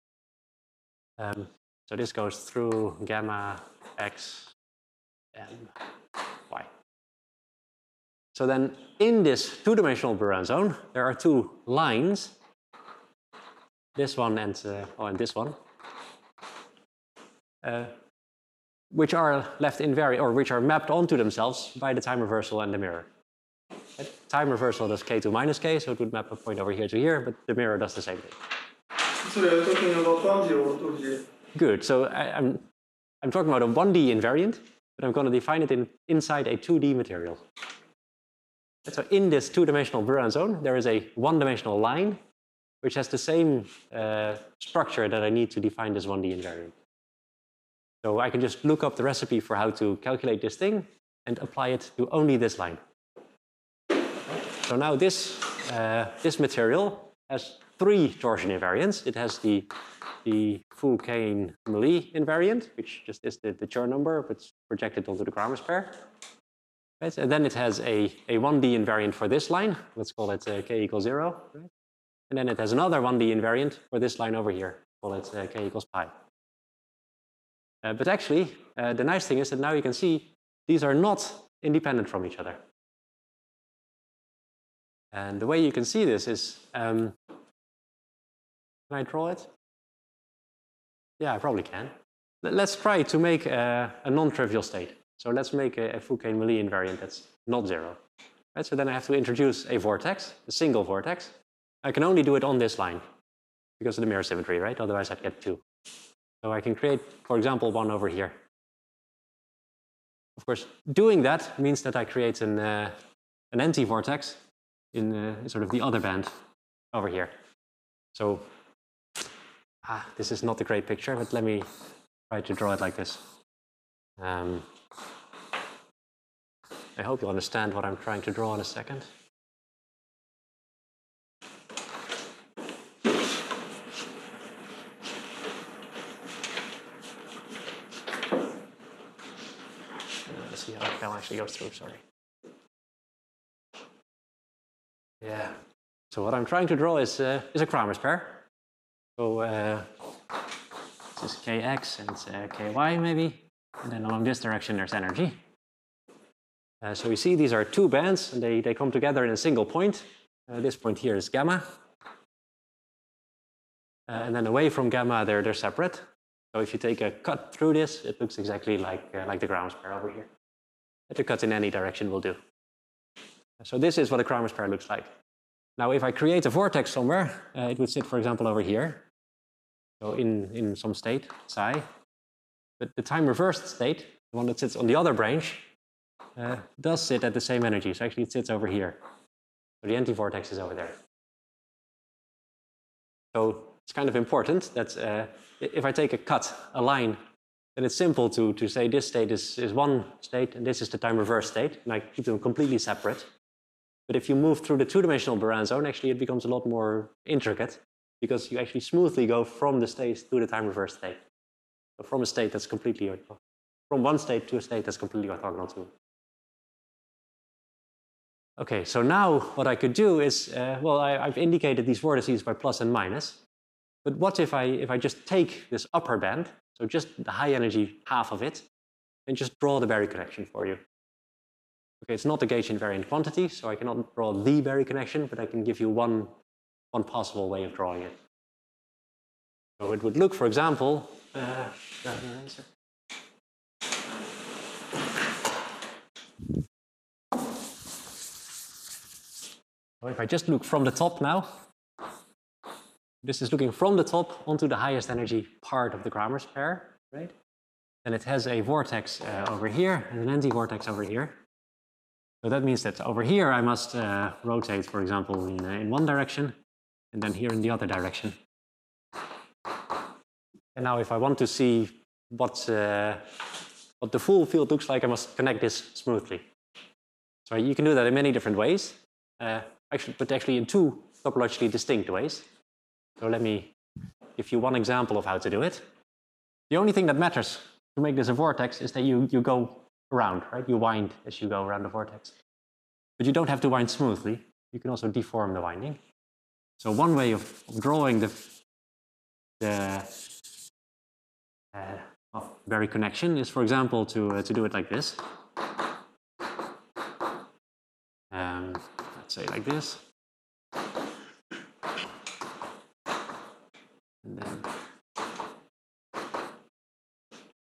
A: So this goes through gamma, x, m, y. So then in this 2-dimensional Brouin zone, there are 2 lines, this one and this one. which are left invariant, or which are mapped onto themselves by the time reversal and the mirror. Time reversal does k to minus k, so it would map a point over here to here, but the mirror does the same thing.
D: So you're talking about 1D or 2D?
A: Good. So I'm talking about a 1D invariant, but I'm going to define it inside a 2D material. So in this two-dimensional Brillouin zone, there is a one-dimensional line which has the same structure that I need to define this 1D invariant. So I can just look up the recipe for how to calculate this thing and apply it to only this line. So now this material has 3 torsion invariants. It has the Foucault-Mealy invariant, which just is the Chern number, but it's projected onto the Kramers pair. Right? And then it has a 1D invariant for this line. Let's call it k equals 0. Right? And then it has another 1D invariant for this line over here. Call it k equals pi. But actually, the nice thing is that now you can see these are not independent from each other. And the way you can see this is, can I draw it? Yeah, I probably can. Let's try to make a non-trivial state. So let's make a Foucault-Mealy invariant that's not 0. Right? So then I have to introduce a vortex, a single vortex. I can only do it on this line because of the mirror symmetry, right? Otherwise I'd get 2. So I can create, for example, one over here. Of course, doing that means that I create an anti-vortex in sort of the other band over here. So this is not a great picture, but let me try to draw it like this. I hope you'll understand what I'm trying to draw in a second. Let's see how the film actually goes through, sorry. Yeah, so what I'm trying to draw is a Kramers pair. So this is kx and it's ky maybe, and then along this direction there's energy. So you see these are 2 bands, and they come together in a single point. This point here is gamma. And then away from gamma they're separate. So if you take a cut through this, it looks exactly like the Kramers pair over here. The cut in any direction will do. So this is what a Kramers pair looks like. Now if I create a vortex somewhere, it would sit, for example, over here. So in some state, psi. But the time reversed state, the one that sits on the other branch, does sit at the same energy. So actually it sits over here. So the anti-vortex is over there. So it's kind of important that if I take a cut, a line, then it's simple to say this state is one state and this is the time reversed state, and I keep them completely separate. But if you move through the two-dimensional Brillouin zone, actually it becomes a lot more intricate because you actually smoothly go from the state to the time reversed state. So from a state that's completely, from one state to a state that's completely orthogonal to. Okay, so now what I could do is, well, I've indicated these vortices by plus and minus. But what if I just take this upper band, so just the high energy half of it, and just draw the Berry connection for you? Okay, it's not a gauge invariant quantity, so I cannot draw the Berry connection, but I can give you one possible way of drawing it. So it would look, for example, if I just look from the top now, this is looking from the top onto the highest energy part of the Kramers pair, right? And it has a vortex over here and an anti-vortex over here. So that means that over here I must rotate, for example, in one direction, and then here in the other direction. And now if I want to see what the full field looks like, I must connect this smoothly. So you can do that in many different ways, but actually in 2 topologically distinct ways. So let me give you one example of how to do it. The only thing that matters to make this a vortex is that you go around, right? You wind as you go around the vortex. But you don't have to wind smoothly. You can also deform the winding. So one way of drawing the Berry connection is, for example, to do it like this. Let's say like this. And then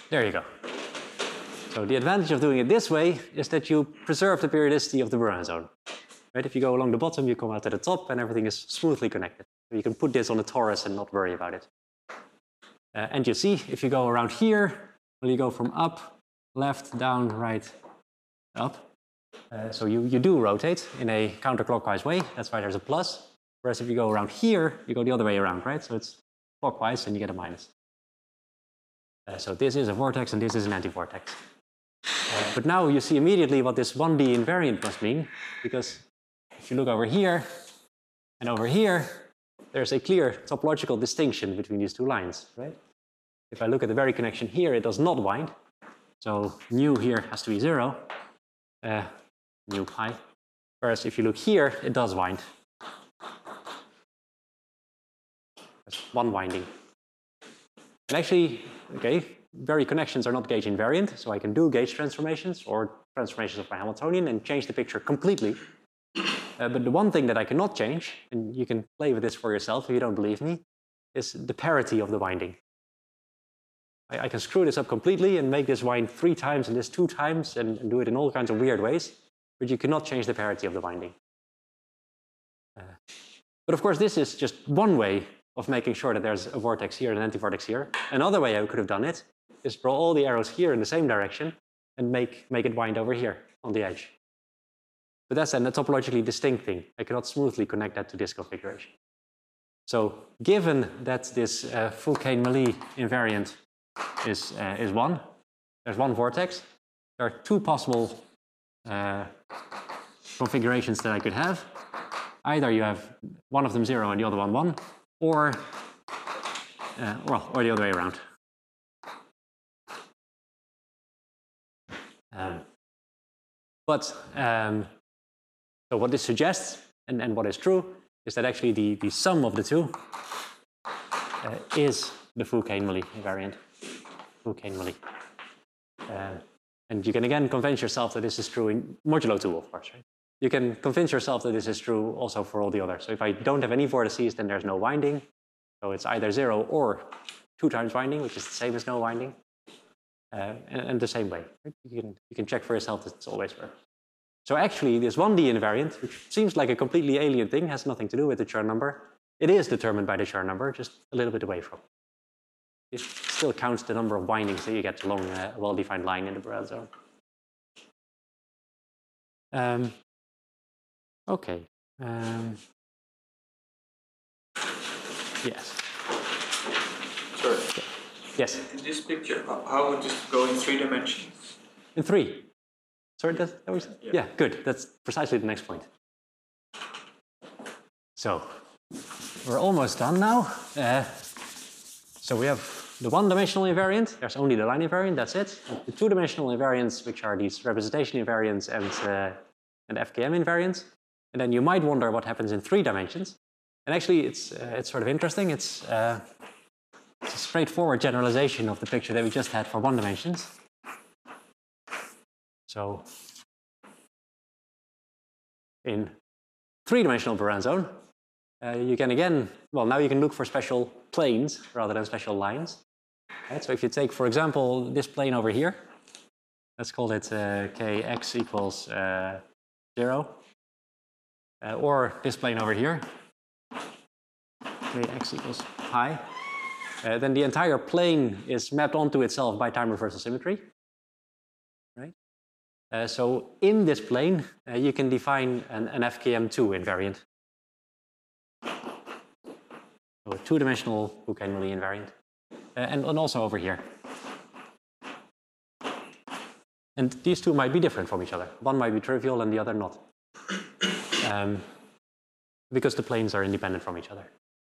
A: There you go. So the advantage of doing it this way is that you preserve the periodicity of the Brownian zone. Right? If you go along the bottom, you come out to the top, and everything is smoothly connected. So you can put this on a torus and not worry about it. And you see, if you go around here, well, you go from up, left, down, right, up. So you do rotate in a counterclockwise way. That's why there's a plus. Whereas if you go around here, you go the other way around, right? So it's clockwise, and you get a minus. So this is a vortex, and this is an anti-vortex. But now you see immediately what this 1D invariant must mean, because if you look over here and over here, there's a clear topological distinction between these two lines, right? If I look at the very connection here, it does not wind. So nu here has to be 0, nu pi. Whereas if you look here, it does wind. There's one winding. And actually, okay, very connections are not gauge invariant, so I can do gauge transformations or transformations of my Hamiltonian and change the picture completely. But the one thing that I cannot change, and you can play with this for yourself if you don't believe me, is the parity of the winding. I can screw this up completely and make this wind 3 times and this 2 times and do it in all kinds of weird ways, but you cannot change the parity of the winding. But of course, this is just one way of making sure that there's a vortex here and an anti-vortex here. Another way I could have done it is draw all the arrows here in the same direction and make it wind over here on the edge. But that's then a topologically distinct thing. I cannot smoothly connect that to this configuration. So given that this Foucault-Mallet invariant is 1, there's one vortex, there are 2 possible configurations that I could have. Either you have one of them 0 and the other one 1, or the other way around. So what this suggests, and what is true, is that actually the sum of the 2 is the Foucault-Mallet invariant. Foucault-Mallet. And you can again convince yourself that this is true in modulo 2, of course, right? You can convince yourself that this is true also for all the others. So if I don't have any vortices, then there's no winding. So it's either 0 or 2 times winding, which is the same as no winding. And the same way. Right? You can check for yourself that it's always works. So actually, this 1D invariant, which seems like a completely alien thing, has nothing to do with the Chern number. It is determined by the Chern number, just a little bit away from it. It still counts the number of windings that you get along a well-defined line in the Borel zone. Okay. Yes.
B: Sorry.
A: Yes.
B: In this picture, how would this go in 3 dimensions?
A: In 3. Sorry, that was, yeah, good. That's precisely the next point. So we're almost done now. So we have the 1-dimensional invariant. There's only the line invariant. That's it. The 2-dimensional invariants, which are these representation invariants and FKM invariants. And then you might wonder what happens in 3 dimensions. And actually, it's sort of interesting. It's a straightforward generalization of the picture that we just had for 1 dimensions. So in 3-dimensional Borel zone, you can again, well, now you can look for special planes rather than special lines. Right? So if you take, for example, this plane over here, let's call it kx equals 0. Or this plane over here, kx equals pi. Then the entire plane is mapped onto itself by time reversal symmetry. Right? So in this plane, you can define an FKM2 invariant. So a 2-dimensional Foucault-Mallet invariant. And also over here. And these 2 might be different from each other. One might be trivial and the other not. Because the planes are independent from each other.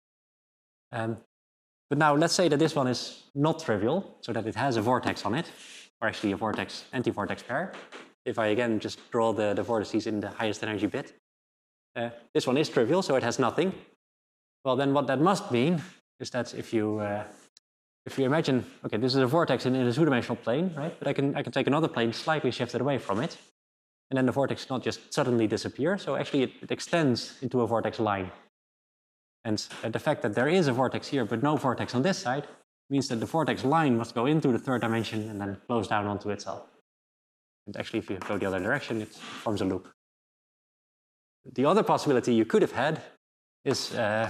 A: But now let's say that this one is not trivial, so that it has a vortex on it, or actually a vortex anti-vortex pair. If I again just draw the vortices in the highest energy bit. This one is trivial, so it has nothing. Well, then what that must mean is that if you imagine, okay, this is a vortex in a 2-dimensional plane, right? But I can take another plane slightly shifted away from it, and then the vortex does not just suddenly disappear. So actually, it extends into a vortex line. And the fact that there is a vortex here, but no vortex on this side, means that the vortex line must go into the third dimension and then close down onto itself. And actually, if you go the other direction, it forms a loop. The other possibility you could have had is that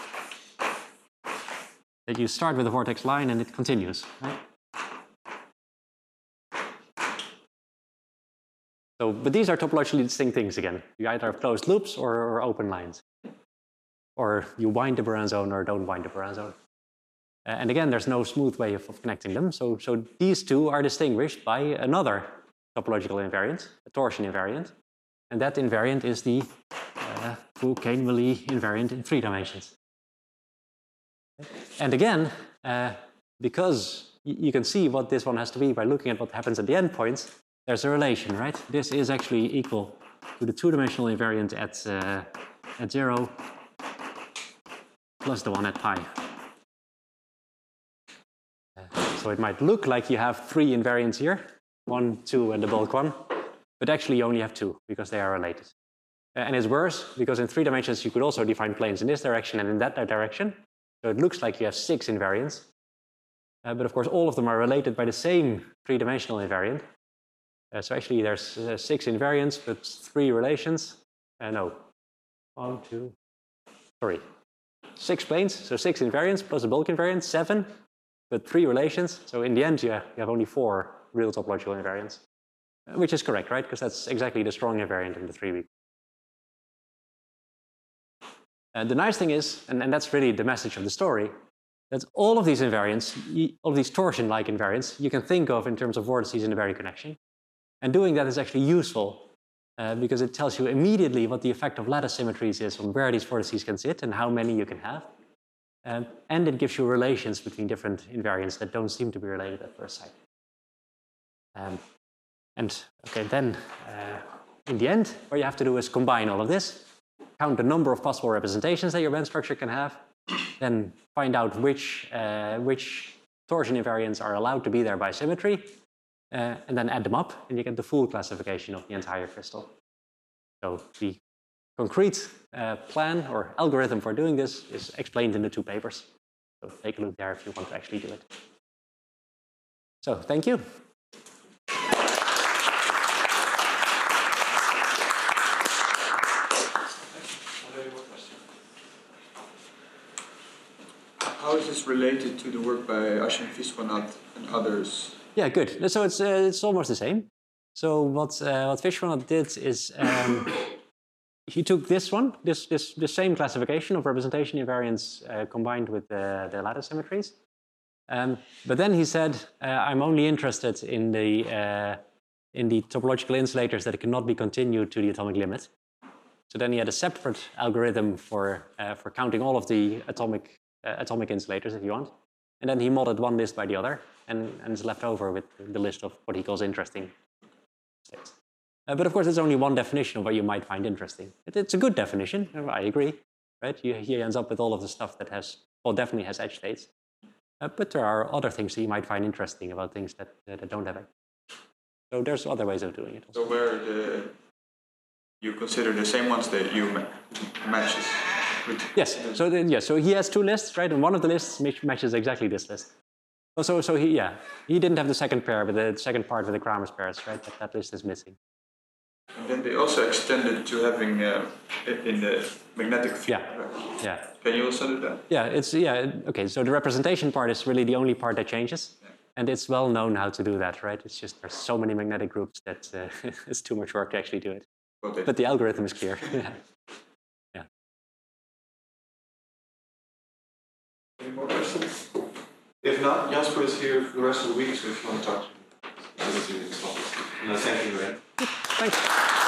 A: you start with a vortex line and it continues, right? So, but these are topologically distinct things again. You either have closed loops or open lines. Or you wind the Baran zone or don't wind the Baran zone. And again, there's no smooth way of connecting them. So these two are distinguished by another topological invariant, a torsion invariant. And that invariant is the Foucault-Milly invariant in 3 dimensions. And again, because you can see what this one has to be by looking at what happens at the endpoints, there's a relation, right? This is actually equal to the 2-dimensional invariant at 0 plus the one at pi. So it might look like you have 3 invariants here, 1, 2, and the bulk one, but actually you only have 2 because they are related. And it's worse because in 3 dimensions you could also define planes in this direction and in that direction. So it looks like you have 6 invariants. But of course all of them are related by the same 3-dimensional invariant. So actually there's 6 invariants but 3 relations. No, 1, 2, 3. 6 planes, so 6 invariants plus a bulk invariant, 7, but 3 relations. So in the end you have only 4 real topological invariants. Which is correct, right? Because that's exactly the strong invariant in the 3-week. The nice thing is, and that's really the message of the story, that all of these invariants, all of these torsion-like invariants, you can think of in terms of vortices in the Berry connection. And doing that is actually useful because it tells you immediately what the effect of lattice symmetries is on where these vortices can sit and how many you can have. And it gives you relations between different invariants that don't seem to be related at first sight. And okay, then in the end, what you have to do is combine all of this, count the number of possible representations that your band structure can have, then find out which torsion invariants are allowed to be there by symmetry, and then add them up, and you get the full classification of the entire crystal. So the concrete plan or algorithm for doing this is explained in the 2 papers. So take a look there if you want to actually do it. So thank you.
B: How is this related to the work by Ashim Viswanath and others?
A: Yeah, good. So it's almost the same. So what Viswanath did is he took this one, the same classification of representation invariants combined with the lattice symmetries. But then he said, I'm only interested in the topological insulators that cannot be continued to the atomic limit. So then he had a separate algorithm for counting all of the atomic insulators, if you want. And then he modded one list by the other, and is left over with the list of what he calls interesting states. But of course, it's only one definition of what you might find interesting. It's a good definition, I agree, right? He ends up with all of the stuff that definitely has edge states. But there are other things that you might find interesting about things that don't have edge. So there's other ways of doing it also.
B: So where you consider the same ones that you matches with?
A: Yes. So he has 2 lists, right? And one of the lists matches exactly this list. So he didn't have the second pair, but the second part with the Kramers pairs, right? That list is missing.
B: And then they also extended to having in the magnetic field.
A: Yeah.
B: Right?
A: Yeah.
B: Can you also do that?
A: Yeah. Okay. So the representation part is really the only part that changes,
B: Yeah.
A: and it's well known how to do that, right? It's just there's so many magnetic groups that it's too much work to actually do it.
B: Okay.
A: But the algorithm is clear. Yeah.
D: Any more questions? If not, Jasper is here for the rest of the week, so if you want to talk to him, thank you again.
A: Thanks.